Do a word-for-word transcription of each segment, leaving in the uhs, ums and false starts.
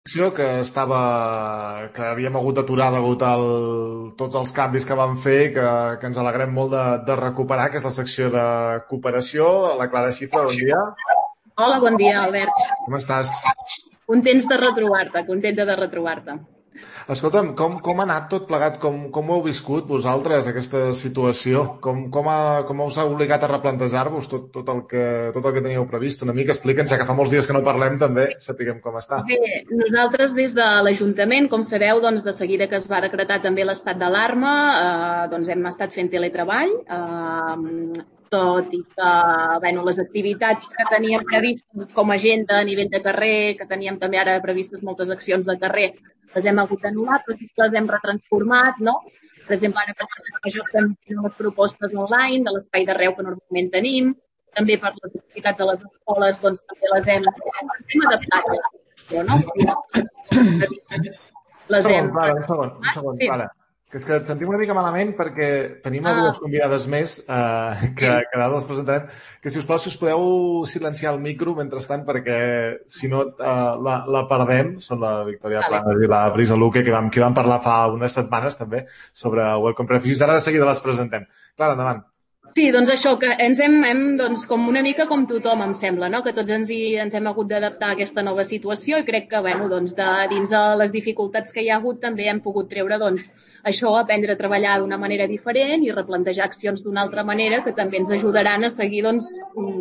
que estava, que havíem hagut d'aturar degut al, tots els canvis que vam fer, que, que ens alegrem molt de, de recuperar, que és la secció de cooperació. La Clara Xifra, bon dia. Hola, bon dia, Albert. Com estàs? Contents de retrobar-te, contenta de retrobar-te. Escolta'm, com, com ha anat tot plegat? Com, com ho heu viscut vosaltres, aquesta situació? Com, com, ha, com us ha obligat a replantejar-vos tot, tot, el que, tot el que teníeu previst? Una mica explica'ns, ja que fa molts dies que no parlem, també sapiguem com està. Bé, nosaltres des de l'Ajuntament, com sabeu, doncs, de seguida que es va decretar també l'estat d'alarma, eh, doncs hem estat fent teletreball, eh, tot i que bueno, les activitats que teníem previstes com a agenda a nivell de carrer, que teníem també ara previstes moltes accions de carrer, les hem hagut d'anul·lar, però sí que les hem retransformat, no? Per exemple, ara per això estem fent les propostes online de l'espai d'arreu que normalment tenim, també per les activitats a les escoles, doncs també les hem, hem adaptat. No? Les Un segon, hem... Clara, un segon, un segon, Sí. Clara. Que és que et sentim una mica malament perquè tenim a Ah, dues convidades més eh, que, que ara les presentarem, que si us plau, si us podeu silenciar el micro mentrestant perquè si no eh, la, la perdem. Són la Victòria vale. Planes i la Brisa Luque, que vam, que vam parlar fa unes setmanes també sobre Welcome Refugees. Ara de seguida les presentem. Clara, endavant. Sí, doncs això, que ens hem, hem doncs, com una mica com tothom, em sembla, no? Que tots ens, hi, ens hem hagut d'adaptar a aquesta nova situació i crec que, bueno, doncs, de, dins de les dificultats que hi ha hagut també hem pogut treure, doncs, això, aprendre a treballar d'una manera diferent i replantejar accions d'una altra manera que també ens ajudaran a seguir, doncs,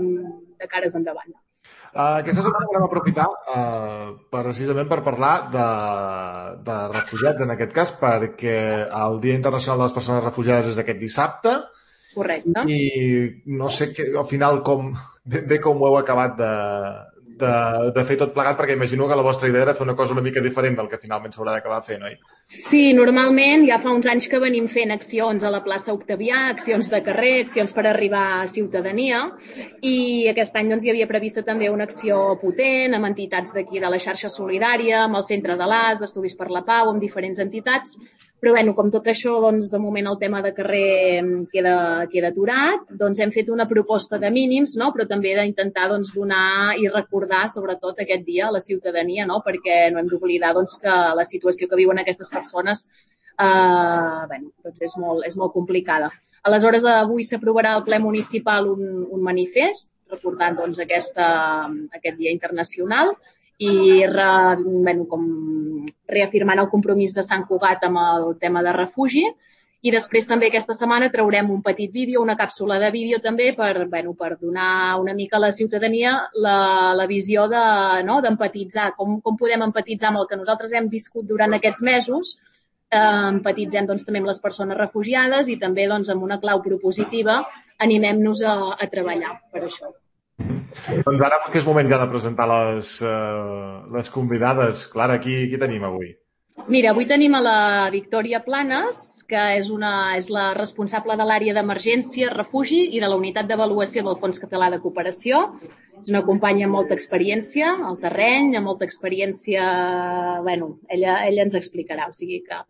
de cares endavant. Uh, aquesta setmana volem aprofitar uh, precisament per parlar de, de refugiats, en aquest cas, perquè el Dia Internacional de les Persones Refugiades és aquest dissabte. Correcte. I no sé que, al final com, ben bé com ho heu acabat de, de, de fer tot plegat, perquè imagino que la vostra idea era fer una cosa una mica diferent del que finalment s'haurà d'acabar fent, oi? Sí, normalment ja fa uns anys que venim fent accions a la plaça Octavià, accions de carrer, accions per arribar a ciutadania, i aquest any doncs, hi havia prevista també una acció potent amb entitats d'aquí de la xarxa solidària, amb el Centre de l'A S, d'Estudis per la Pau, amb diferents entitats. Però, bueno, com tot això, doncs, de moment el tema de carrer queda, queda aturat, doncs hem fet una proposta de mínims, no? Però també d'intentar doncs, donar i recordar, sobretot aquest dia, a la ciutadania, no? Perquè no hem d'oblidar doncs, que la situació que viuen aquestes persones eh, bueno, doncs és, molt, és molt complicada. Aleshores, avui s'aprovarà al ple municipal un, un manifest recordant doncs, aquesta, aquest dia internacional i re, bueno, com reafirmant el compromís de Sant Cugat amb el tema de refugi. I després també aquesta setmana traurem un petit vídeo, una càpsula de vídeo també per, bueno, per donar una mica a la ciutadania la, la visió de, no, d'empatitzar, com, com podem empatitzar amb el que nosaltres hem viscut durant aquests mesos, eh, empatitzem doncs, també amb les persones refugiades i també doncs, amb una clau propositiva animem-nos a, a treballar per això. Doncs ara que és moment ja de presentar les, uh, les convidades. Clara, qui, qui tenim avui? Mira, avui tenim a la Victòria Planes, que és, una, és la responsable de l'àrea d'emergència, refugi i de la unitat d'avaluació del Fons Català de Cooperació. És una companya amb molta experiència al terreny, amb molta experiència... Bueno, ella, ella ens explicarà, o sigui que...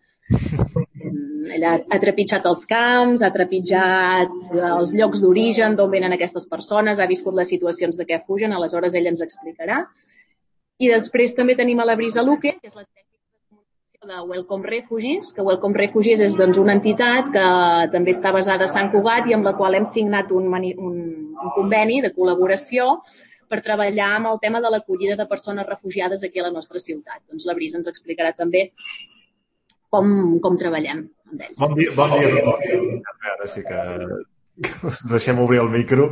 Ella ha trepitjat els camps, ha trepitjat els llocs d'origen d'on venen aquestes persones, ha viscut les situacions de què fugen, aleshores ella ens explicarà. I després també tenim a la Brisa Luque, que és la tècnica de comunicació de Welcome Refugees, que Welcome Refugees és doncs, una entitat que també està basada a Sant Cugat i amb la qual hem signat un, un, un conveni de col·laboració per treballar amb el tema de l'acollida de persones refugiades aquí a la nostra ciutat. Doncs la Brisa ens explicarà també com, com treballem amb ells. Bon dia, bon dia a tothom. Ara sí que, que us deixem obrir el micro.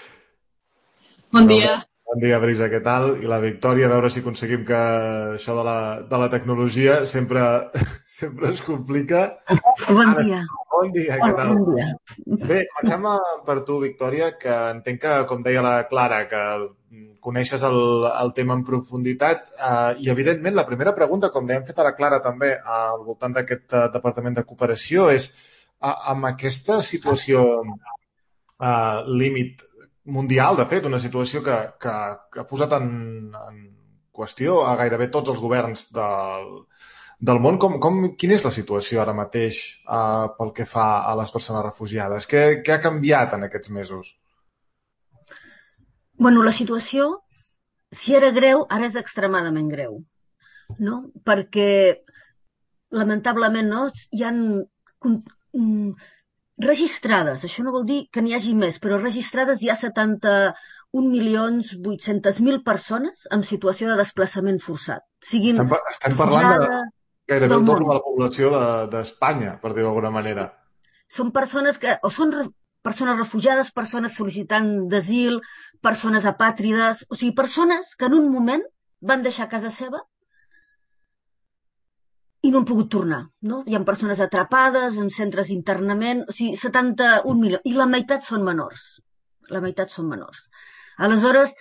Bon dia. Bon dia, Brisa, què tal? I la Victòria, a veure si aconseguim que això de la, de la tecnologia sempre, sempre es complica. Bon dia. Bon dia, què tal? Bon dia. Bé, comencem per tu, Victòria, que entenc que, com deia la Clara, que coneixes el, el tema en profunditat eh, i, evidentment, la primera pregunta, com hem fet a la Clara també, al voltant d'aquest uh, Departament de Cooperació, és uh, amb aquesta situació uh, límit mundial, de fet, una situació que, que, que ha posat en, en qüestió a gairebé tots els governs del, del món, com, com, quina és la situació ara mateix uh, pel que fa a les persones refugiades? Què, què ha canviat en aquests mesos? Bueno, la situació, si era greu, ara és extremadament greu. no? Perquè, lamentablement, no, hi ha registrades, això no vol dir que n'hi hagi més, però registrades hi ha setanta-un milions vuit-cents mil persones en situació de desplaçament forçat. Siguin estem, estem parlant de gairebé el doble de la població d'Espanya, per dir-ho d'alguna manera. Són persones que, o són persones refugiades, persones sol·licitant d'asil, persones apàtrides, o sigui, persones que en un moment van deixar casa seva i no han pogut tornar, no? Hi ha persones atrapades en centres d'internament, o sigui, setanta-un milions, i la meitat són menors. La meitat són menors. Aleshores,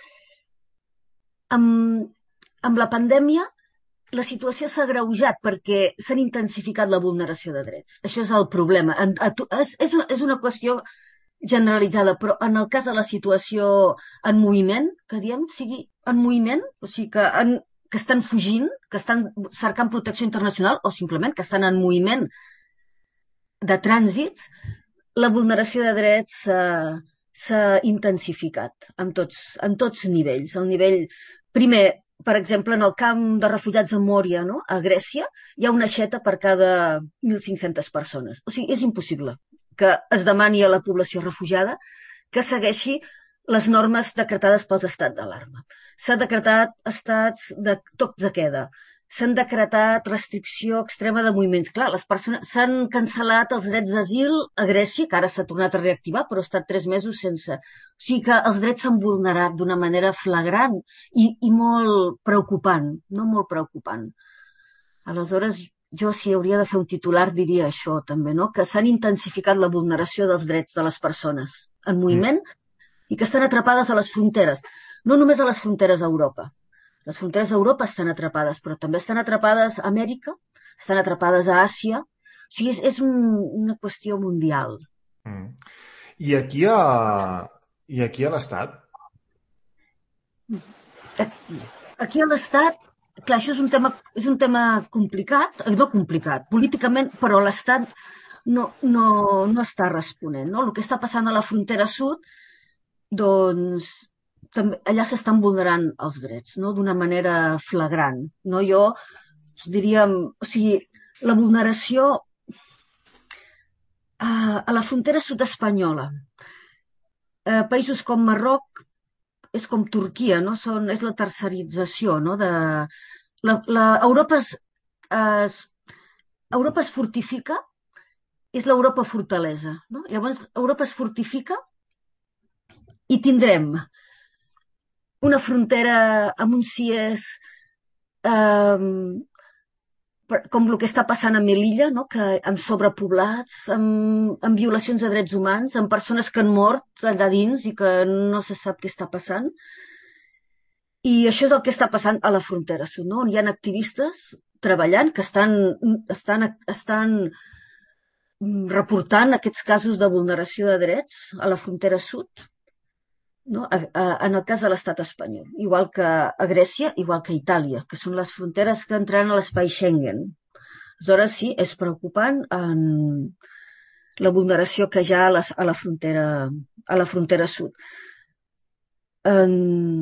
amb, amb la pandèmia, la situació s'ha agreujat perquè s'ha intensificat la vulneració de drets. Això és el problema. És, és, una, és una qüestió generalitzada, però en el cas de la situació en moviment, que diem, sigui en moviment, o sigui que, en, que estan fugint, que estan cercant protecció internacional o simplement que estan en moviment de trànsits, la vulneració de drets s'ha intensificat en tots, en tots nivells. El nivell, primer, per exemple, en el camp de refugiats a Mòria, no? A Grècia, hi ha una aixeta per cada mil cinc-centes persones. O sigui, és impossible que es demani a la població refugiada que segueixi les normes decretades pels estats d'alarma. S'ha decretat estats de tocs de queda, s'han decretat restricció extrema de moviments. Clar, les persones s'han cancel·lat els drets d'asil a Grècia, que ara s'ha tornat a reactivar, però ha estat tres mesos sense. O sigui que els drets s'han vulnerat d'una manera flagrant i, i molt preocupant, no molt preocupant. Aleshores, jo si hauria de fer un titular diria això també, no? Que s'han intensificat la vulneració dels drets de les persones en moviment mm. i que estan atrapades a les fronteres. No només a les fronteres a Europa. Les fronteres a Europa estan atrapades, però també estan atrapades a Amèrica, estan atrapades a Àsia. O sigui, és, és un, una qüestió mundial. Mm. I aquí a, i aquí a l'Estat? Aquí a l'Estat, clar, això és un tema, és un tema complicat, no complicat, políticament, però l'Estat no, no, no està responent. No? El que està passant a la frontera sud, doncs, també, allà s'estan vulnerant els drets, no? D'una manera flagrant. No? Jo diria, o sigui, la vulneració a, a la frontera sud espanyola, a països com Marroc, és com Turquia, no? Són, és la tercerització, no? De, la, la, Europa, es, es, Europa es fortifica, és l'Europa fortalesa. No? Llavors, Europa es fortifica i tindrem una frontera amb un C I E S eh, com el que està passant a Melilla, no? Que amb sobrepoblats, amb, amb violacions de drets humans, amb persones que han mort allà dins i que no se sap què està passant. I això és el que està passant a la frontera sud, no? On hi ha activistes treballant que estan, estan, estan reportant aquests casos de vulneració de drets a la frontera sud. No? A, a, en el cas de l'estat espanyol, igual que a Grècia, igual que a Itàlia, que són les fronteres que entraran a l'espai Schengen. Aleshores, sí, és preocupant en la vulneració que hi ha a la, a la, frontera, a la frontera sud. En...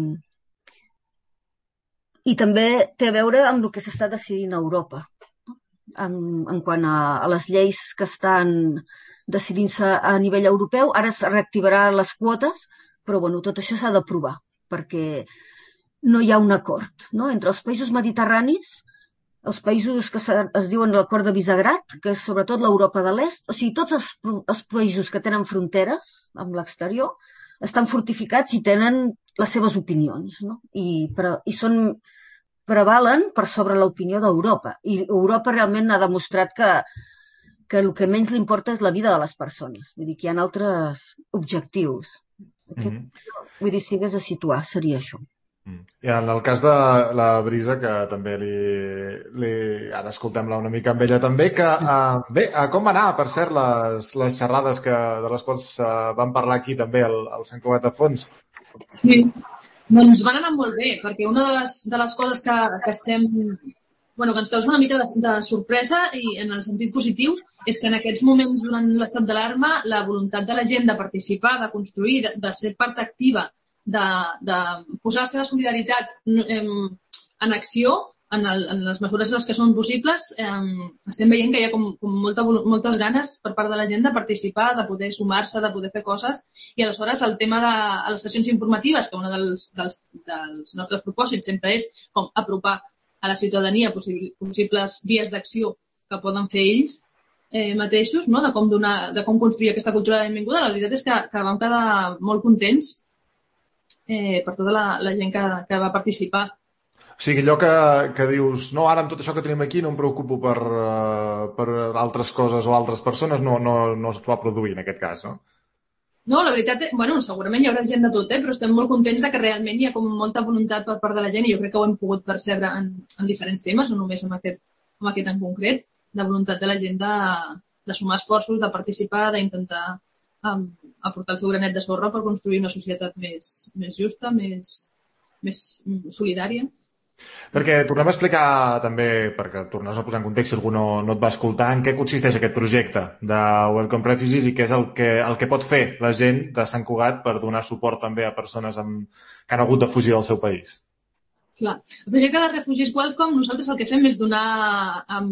I també té a veure amb el que s'està decidint a Europa, en, en quant a, a les lleis que estan decidint-se a nivell europeu. Ara es reactivaran les quotes, però bueno, tot això s'ha d'aprovar, perquè no hi ha un acord, no? Entre els països mediterranis, els països que es diuen l'acord de Visegrad, que és sobretot l'Europa de l'Est, o sigui, tots els, els països que tenen fronteres amb l'exterior estan fortificats i tenen les seves opinions, no? I, però, i són, prevalen per sobre l'opinió d'Europa. I Europa realment ha demostrat que, que el que menys li importa és la vida de les persones. Vull dir que hi ha altres objectius. Aquest, mm-hmm. Vull dir, si hagués de situar, seria això. Mm. I en el cas de la Brisa, que també li... li ara escoltem-la una mica amb ella també, que uh, bé, uh, com va anar, per cert, les, les xerrades que, de les quals uh, vam parlar aquí també al, al Sant Cugat de Fons? Sí, doncs van anar molt bé, perquè una de les, de les coses que, que estem... Bueno, que ens causa una mica de, de sorpresa i en el sentit positiu és que en aquests moments durant l'estat d'alarma la voluntat de la gent de participar, de construir, de, de ser part activa, de, de posar la seva solidaritat en, en acció en, el, en les mesures les que són possibles, eh, estem veient que hi ha com, com molta, moltes ganes per part de la gent de participar, de poder sumar-se, de poder fer coses, i aleshores el tema de a les sessions informatives, que un dels, dels, dels nostres propòsits sempre és com apropar a la ciutadania possible, possibles vies d'acció que poden fer ells eh, mateixos, no? de, com donar, de com construir aquesta cultura de benvinguda. La veritat és que, que vam quedar molt contents eh, per tota la, la gent que, que va participar. O sigui, allò que, que dius, no, ara amb tot això que tenim aquí no em preocupo per, uh, per altres coses o altres persones, no, no, no es va produir en aquest cas, no? No, la veritat, bueno, segurament hi haurà gent de tot, eh? Però estem molt contents de que realment hi ha com molta voluntat per part de la gent i jo crec que ho hem pogut percebre en, en diferents temes, no només en aquest, en aquest en concret, de voluntat de la gent de, de sumar esforços, de participar, d'intentar um, aportar el seu granet de sorra per construir una societat més, més justa, més, més solidària. Perquè tornem a explicar també, perquè tornes a posar en context si algú no, no et va escoltar, en què consisteix aquest projecte de Welcome Refugees i què és el que, el que pot fer la gent de Sant Cugat per donar suport també a persones amb, que han hagut de fugir del seu país. Clar. El projecte de Refugees Welcome, nosaltres el que fem és donar, um,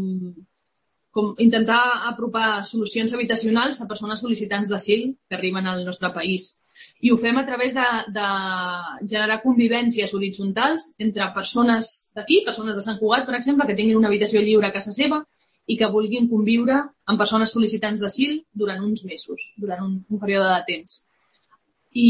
com intentar apropar solucions habitacionals a persones sol·licitants d'asil que arriben al nostre país. I ho fem a través de, de generar convivències horitzontals entre persones d'aquí, persones de Sant Cugat, per exemple, que tinguin una habitació lliure a casa seva i que vulguin conviure amb persones sol·licitants d'asil durant uns mesos, durant un, un període de temps. I,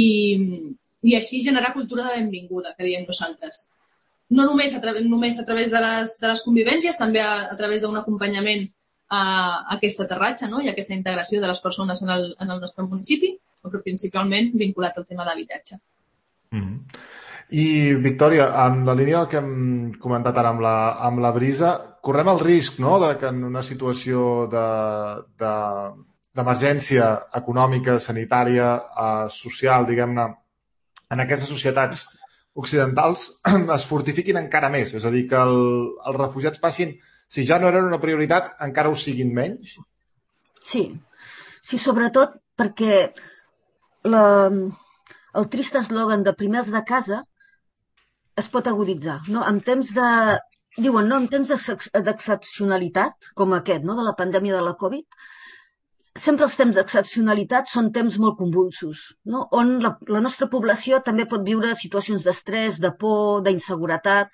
i així generar cultura de benvinguda, que diem nosaltres. No només a, través, només a través de les, de les convivències, també a, a través d'un acompanyament a, a aquest aterratge, no? I a aquesta integració de les persones en el, en el nostre municipi, però principalment vinculat al tema d'habitatge. Mm-hmm. I, Victòria, en la línia del que hem comentat ara amb la, amb la Brisa, correm el risc, no?, de que en una situació de, de, d'emergència econòmica, sanitària, eh, social, diguem-ne, en aquestes societats occidentals es fortifiquin encara més. És a dir, que el, els refugiats passin, si ja no eren una prioritat, encara ho siguin menys? Sí, sí, sobretot perquè La, el trist eslògan de primers de casa es pot aguditzar, no? En temps de, diuen, no? En temps d'excepcionalitat, com aquest, no? De la pandèmia de la Covid, sempre els temps d'excepcionalitat són temps molt convulsos, no? On la, la nostra població també pot viure situacions d'estrès, de por, d'inseguretat.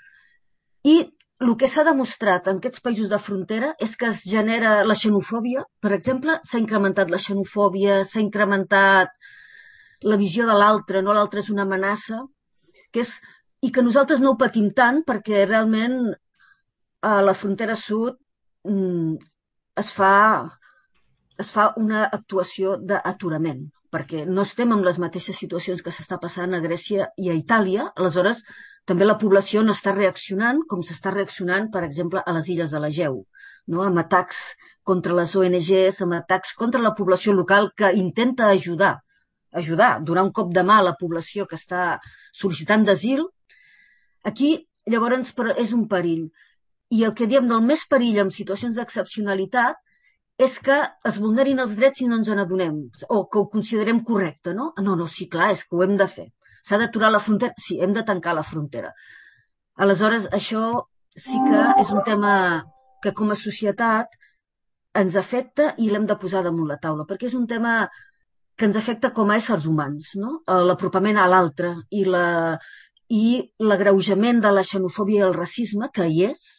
I el que s'ha demostrat en aquests països de frontera és que es genera la xenofòbia. Per exemple, s'ha incrementat la xenofòbia, s'ha incrementat la visió de l'altre, no? L'altre és una amenaça, que és, i que nosaltres no ho patim tant perquè realment a la frontera sud mm, es fa, es fa una actuació d'aturament, perquè no estem en les mateixes situacions que s'està passant a Grècia i a Itàlia, aleshores també la població no està reaccionant com s'està reaccionant, per exemple, a les illes de l'Egeu, no? Amb atacs contra les O N Ges, amb atacs contra la població local que intenta ajudar, ajudar, donar un cop de mà a la població que està sol·licitant d'asil. Aquí, llavors, és un perill. I el que diem del més perill en situacions d'excepcionalitat és que es vulnerin els drets si no ens n'adonem, o que ho considerem correcte, no? No, no, sí, clar, és que ho hem de fer. S'ha d'aturar la frontera? Sí, hem de tancar la frontera. Aleshores, això sí que és un tema que com a societat ens afecta i l'hem de posar damunt la taula, perquè és un tema que ens afecta com a éssers humans, no? L'apropament a l'altre i la, i l'agreujament de la xenofòbia i el racisme, que hi és,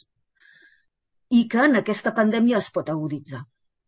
i que en aquesta pandèmia es pot aguditzar.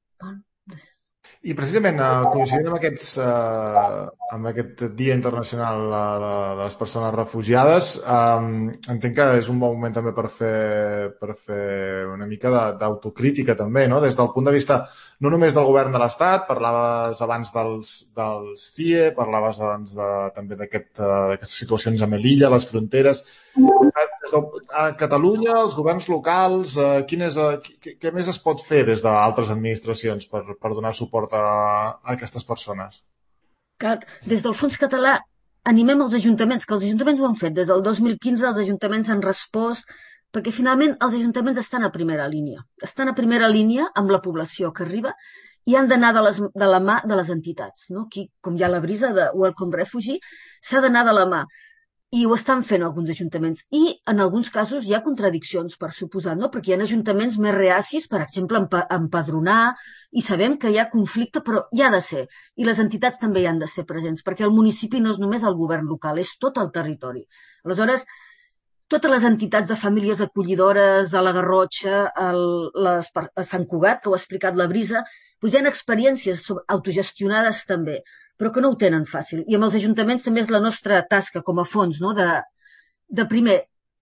I precisament eh, coincidint amb, aquests, eh, amb aquest Dia Internacional de, de les Persones Refugiades, eh, entenc que és un bon moment també per fer, per fer una mica d'autocrítica també, no? Des del punt de vista no només del govern de l'Estat, parlaves abans dels, dels C I E, parlaves abans de, també d'aquestes situacions a Melilla, les fronteres. Des de, a Catalunya, els governs locals, eh, quin és, eh, què, què més es pot fer des d'altres administracions per, per donar suport a, a aquestes persones? Clar, des del Fons Català animem els ajuntaments, que els ajuntaments ho han fet. Des del dos mil quinze els ajuntaments han respost, perquè finalment els ajuntaments estan a primera línia. Estan a primera línia amb la població que arriba i han d'anar de, les, de la mà de les entitats, no? Aquí, com hi ha la brisa de Welcome Refugee, s'ha d'anar de la mà. I ho estan fent alguns ajuntaments. I en alguns casos hi ha contradiccions, per suposat, no? Perquè hi ha ajuntaments més reacis, per exemple, a empadronar, i sabem que hi ha conflicte, però hi ha de ser. I les entitats també hi han de ser presents, perquè el municipi no és només el govern local, és tot el territori. Aleshores, totes les entitats de famílies acollidores, a la Garrotxa, el, les, a Sant Cugat, que ho ha explicat la Brisa, doncs hi ha experiències autogestionades també, però que no ho tenen fàcil. I amb els ajuntaments també és la nostra tasca com a fons, no? de, de primer,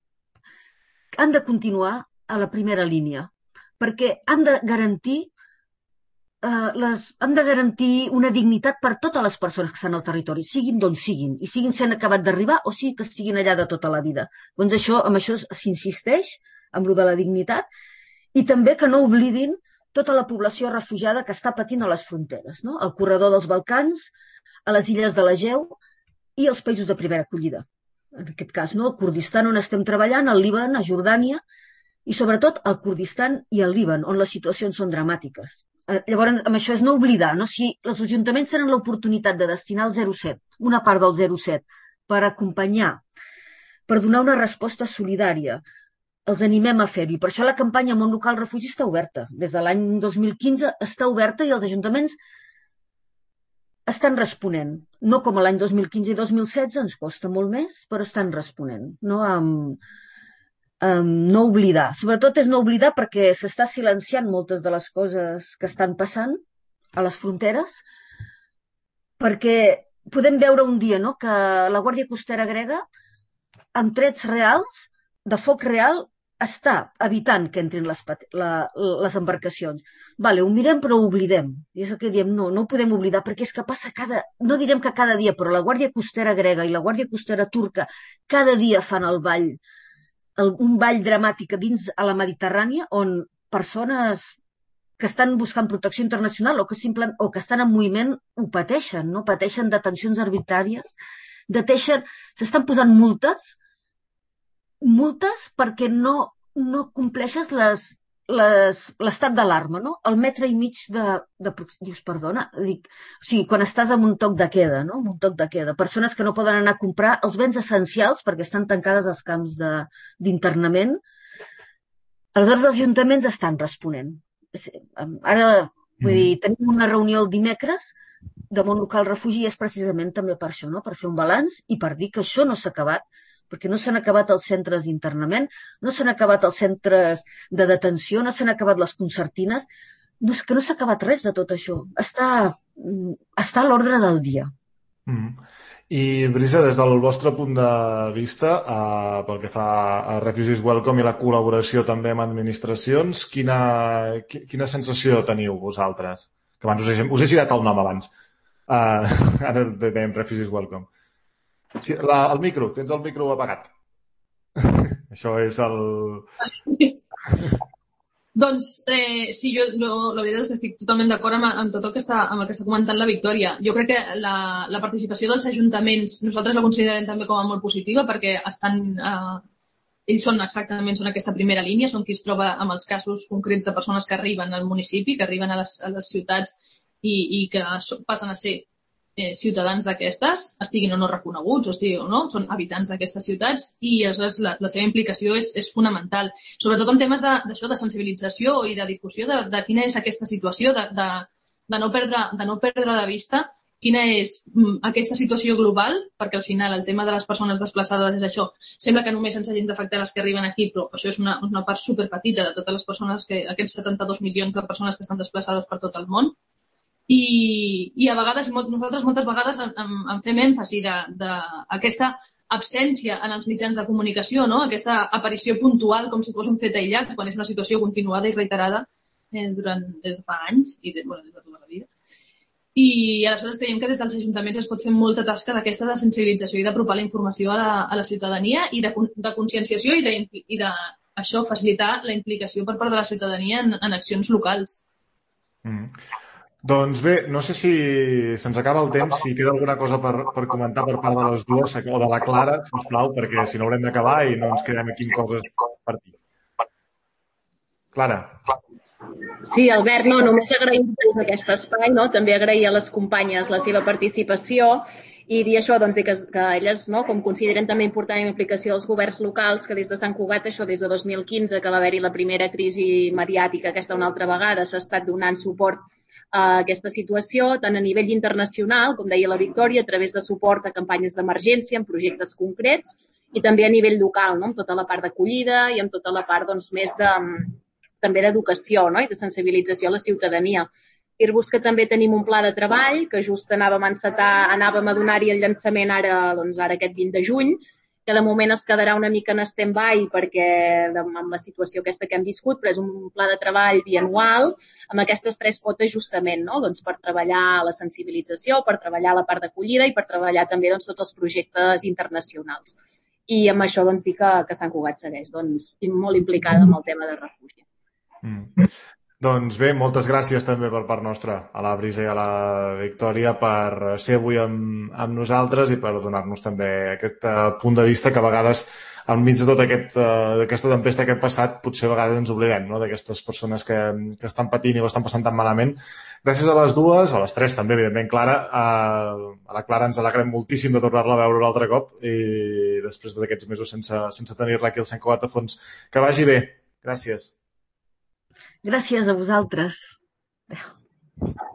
han de continuar a la primera línia, perquè han de garantir eh, les, han de garantir una dignitat per totes les persones que estan al territori, siguin d'on siguin, i siguin si han acabat d'arribar o sigui que estiguin allà de tota la vida. Doncs això, amb això s'insisteix, amb lo de la dignitat, i també que no oblidin tota la població refugiada que està patint a les fronteres, no? Al corredor dels Balcans, a les illes de l'Egeu i als països de primera acollida. En aquest cas, no? El Kurdistan, on estem treballant, el Líban, a Jordània, i sobretot al Kurdistan i al Líban, on les situacions són dramàtiques. Llavors, amb això és no oblidar, no? Si els ajuntaments tenen l'oportunitat de destinar el zero coma set, una part del zero coma set, per acompanyar, per donar una resposta solidària, els animem a fer-hi. Per això la campanya Món Local Refugi està oberta. Des de l'any dos mil quinze està oberta i els ajuntaments estan responent. No com l'any dos mil quinze i dos mil setze, ens costa molt més, però estan responent. No, amb, amb no oblidar. Sobretot és no oblidar perquè s'està silenciant moltes de les coses que estan passant a les fronteres, perquè podem veure un dia, no?, que la Guàrdia Costera grega, amb trets reals, de foc real, està evitant que entrin les, la, les embarcacions. Vale, ho mirem però ho oblidem. I és el que diem, no, no ho podem oblidar perquè és que passa cada, no direm que cada dia, però la Guàrdia Costera grega i la Guàrdia Costera turca cada dia fan el ball, el, un ball dramàtic dins a la Mediterrània on persones que estan buscant protecció internacional o que, simple, o que estan en moviment ho pateixen, no? Pateixen detencions arbitràries, deteixen, s'estan posant multes multes perquè no, no compleixes les, les, l'estat d'alarma, no? El metre i mig de... de dius, perdona, dic, o sigui, quan estàs amb un toc de queda, no? Amb un toc de queda. Persones que no poden anar a comprar els béns essencials perquè estan tancades als camps de, d'internament. Aleshores, els ajuntaments estan responent. Ara, vull dir, tenim una reunió el dimecres de Món Local Refugi i és precisament també per això, no? Per fer un balanç i per dir que això no s'ha acabat, perquè no s'han acabat els centres d'internament, no s'han acabat els centres de detenció, no s'han acabat les concertines, no, és que no s'ha acabat res de tot això. Està, està a l'ordre del dia. Mm. I, Brisa, des del vostre punt de vista, eh, pel que fa a Refugees Welcome i la col·laboració també amb administracions, quina, quina sensació teniu vosaltres? Que abans us he, us he girat el nom abans. Uh, ara dèiem Refugees Welcome. Sí, la, el micro, tens el micro apagat. Això és el... Doncs, eh, sí, jo, jo la veritat és que estic totalment d'acord amb, amb tot el que, està, amb el que està comentant la Victòria. Jo crec que la, la participació dels ajuntaments, nosaltres la considerem també com a molt positiva perquè estan... Eh, ells són exactament són aquesta primera línia, són qui es troba amb els casos concrets de persones que arriben al municipi, que arriben a les, a les ciutats i, i que passen a ser Eh, ciutadans d'aquestes, estiguin o no reconeguts, o sigui, o no, són habitants d'aquestes ciutats i aleshores la, la seva implicació és, és fonamental, sobretot en temes de, d'això, de sensibilització i de difusió de, de quina és aquesta situació, de, de, de, no perdre, de no perdre de vista quina és mm, aquesta situació global, perquè al final el tema de les persones desplaçades és això, sembla que només ens hagin d'afectar les que arriben aquí, però això és una, una part superpetita de totes les persones, que aquests setanta-dos milions de persones que estan desplaçades per tot el món. I, i a vegades, nosaltres moltes vegades en, en, en fem èmfasi d'aquesta absència en els mitjans de comunicació, no? Aquesta aparició puntual com si fos un fet aïllat, quan és una situació continuada i reiterada eh, durant, des de fa anys i de, bueno, des de tota la vida. I aleshores creiem que des dels ajuntaments es pot fer molta tasca d'aquesta de sensibilització i d'apropar la informació a la, a la ciutadania i de, de conscienciació i de, i de això, facilitar la implicació per part de la ciutadania en, en accions locals. Mm. Doncs bé, no sé si se'ns acaba el temps, si queda alguna cosa per, per comentar per part de les dues o de la Clara, sisplau, perquè si no haurem d'acabar i no ens quedem aquí amb coses per dir. Clara. Sí, Albert, no, només agrair aquest espai, no? També agrair a les companyes la seva participació i dir això, doncs, dir que, que elles, no, com consideren també important la implicació dels governs locals, que des de Sant Cugat, això des de dos mil quinze, que va haver-hi la primera crisi mediàtica, aquesta una altra vegada, s'ha estat donant suport a aquesta situació, tant a nivell internacional, com deia la Victòria, a través de suport a campanyes d'emergència, en projectes concrets, i també a nivell local, no? Amb tota la part d'acollida i amb tota la part, doncs, més de també d'educació, no? I de sensibilització a la ciutadania. Dir-vos que també tenim un pla de treball que just anàvem a encetar, anàvem a donar-hi el llançament ara, doncs ara aquest vint de juny, que de moment es quedarà una mica en stand-by perquè amb la situació aquesta que hem viscut, però és un pla de treball bianual amb aquestes tres potes justament, no? Doncs per treballar la sensibilització, per treballar la part d'acollida i per treballar també doncs, tots els projectes internacionals. I amb això doncs, dir que, que Sant Cugat segueix doncs, molt implicada amb el tema de refugi. Mm. Doncs bé, moltes gràcies també per part nostra a la Brisa i a la Victòria per ser avui amb, amb nosaltres i per donar-nos també aquest uh, punt de vista que a vegades enmig de tota aquest, uh, aquesta tempesta que hem passat potser a vegades ens oblidem, no?, d'aquestes persones que, que estan patint i ho estan passant tan malament. Gràcies a les dues, a les tres també, evidentment, Clara. Uh, a la Clara ens alegrem moltíssim de tornar-la a veure un altre cop i després d'aquests mesos sense, sense tenir-la aquí al Sant Cugat a fons. Que vagi bé. Gràcies. Gràcies a vosaltres. Adéu.